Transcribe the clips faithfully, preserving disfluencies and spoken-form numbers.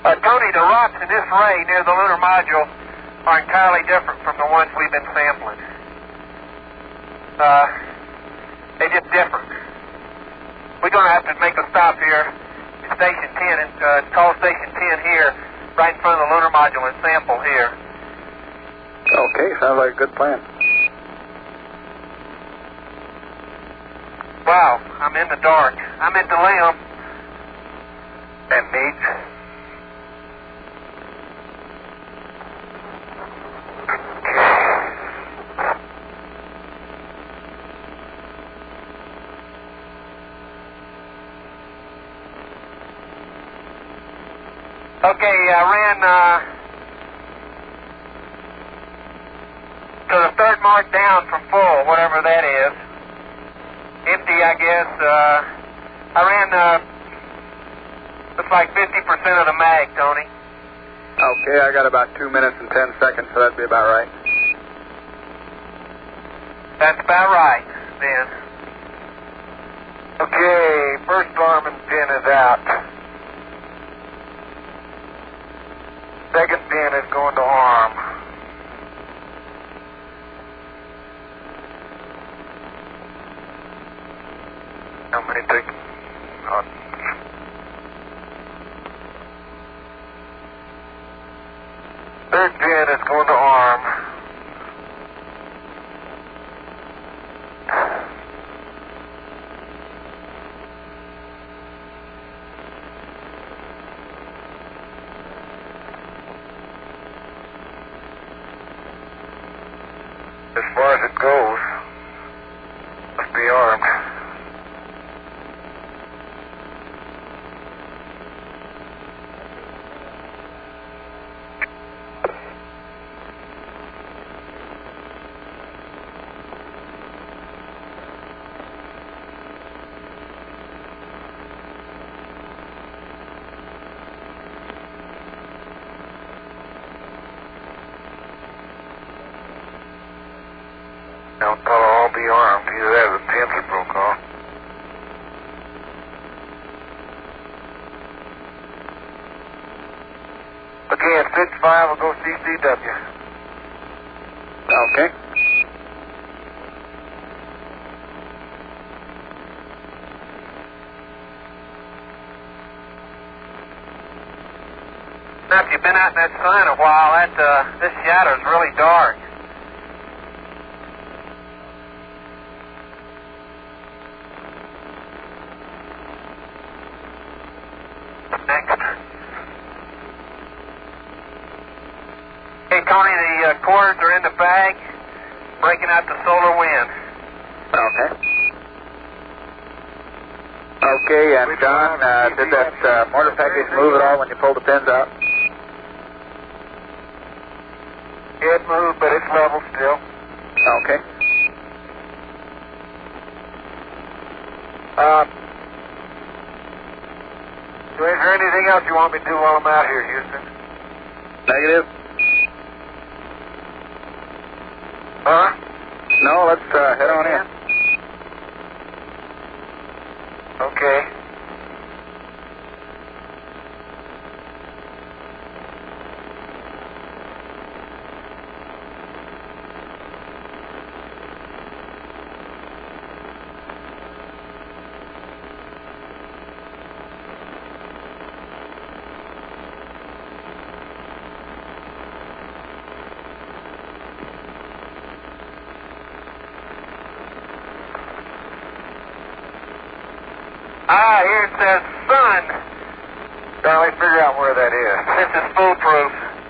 Uh, Tony, the rocks in this ray near the lunar module are entirely different from the ones we've been sampling. Uh, they're just different. We're going to have to make a stop here at Station ten, and uh, call Station ten here, right in front of the lunar module, and sample here. Okay, sounds like a good plan. Wow, I'm in the dark. I'm in the limb. That neat. Okay, I ran uh, to the third mark down from full, whatever that is. Empty, I guess. Uh, I ran, uh, looks like fifty percent of the mag, Tony. Okay, I got about two minutes and ten seconds, so that'd be about right. That's about right, then. Okay, first Garmin pin is out. Second pin is going to arm. How many take? Uh, third pin is going to arm. As far as it goes, must be armed. Now, they'll all be armed. Either that or the pins are broke off. Okay, at six five, we'll go C C W. Okay. Now, if you've been out in that sun a while, that uh, this shadow's really dark. Next. Hey, Tony, the uh, cords are in the bag, breaking out the solar wind. Okay. Okay, and John, uh, did that uh, mortar package move at all when you pulled the pins out? It moved, but it's level still. Okay. Uh, is there anything else you want me to do while I'm out here, Houston? Negative? Huh? No, let's uh, head on in. Okay. Ah, here it says sun. Now let's figure out where that is. This is foolproof.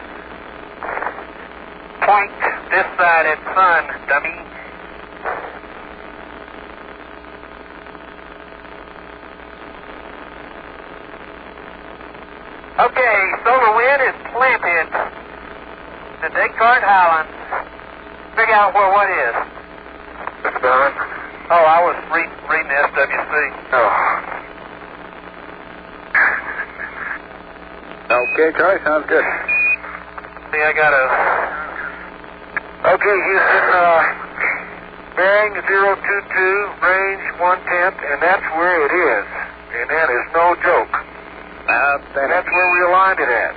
Point this side at sun, dummy. Okay, solar wind is planted. The Descartes Highlands. Figure out where what is. It's done. Oh, I was re reading the S W C. Oh. Okay, Charlie, sounds good. See, I got a... Okay, Houston, uh, bearing zero two two, range one tenth, and that's where it is. And that is no joke. Uh, And that's where we aligned it at.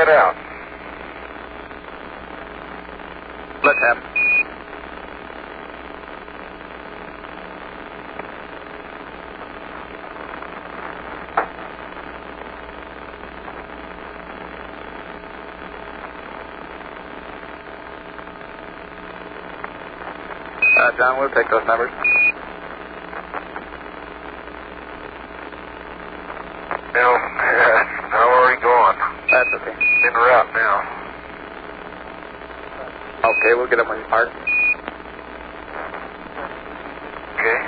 let out. Let's have. Uh, John, we'll take those numbers. Now, uh, now where are we going? That's okay. En route now. Okay, we'll get them when you park. Okay.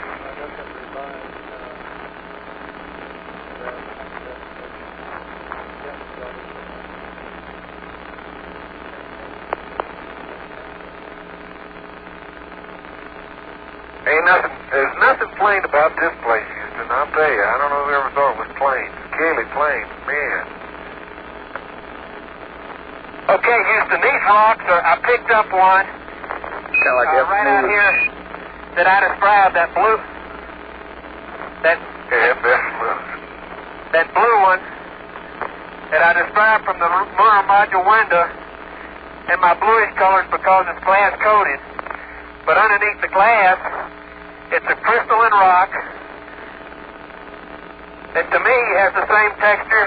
Ain't nothing, there's nothing plain about this place, Houston. I'll tell you, I don't know who ever thought it was plain. Scaly plain, man. Okay, Houston, these rocks are, I picked up one Kind of like uh, right out here that I described, that blue, that, Yeah, that's that blue one that I described from the lunar module window in my bluish colors because it's glass coated. But underneath the glass, it's a crystalline rock that to me has the same texture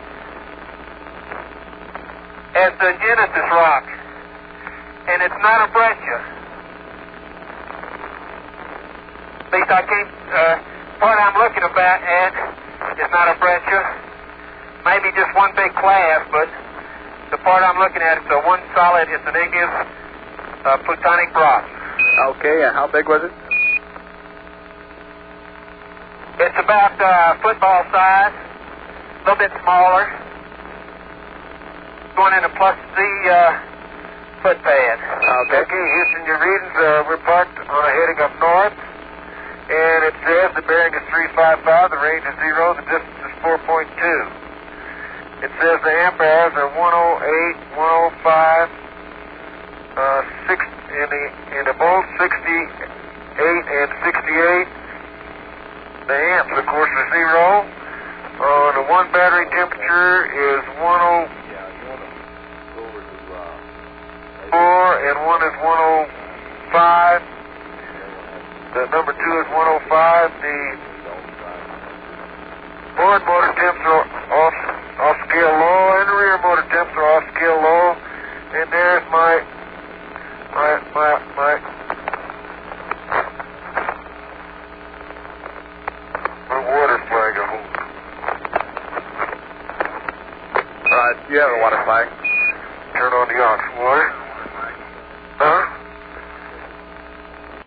as the Genesis rock. And it's not a breccia. At least I can't, uh, part I'm looking about at is not a breccia. Maybe just one big class, but the part I'm looking at is a one solid, it's an igneous uh, plutonic rock. Okay, and how big was it? It's about uh, football size, a little bit smaller, going into plus Z uh, foot pad. Okay. Okay, Houston, your readings, uh, we're parked on a heading up north, and it says the bearing is three five five, the range is zero, the distance is four point two. It says the amp hours are one oh eight, one oh five, uh, six, in the, in the volts sixty-eight and sixty-eight. The amps, of course, are zero. Uh, the one battery temperature is one oh four and one is one oh five. The number two is one oh five. The forward motor temps are off, off scale low, and the rear motor temps are off scale low. And there's my my my my my water flag. Uh, do you have a water flag?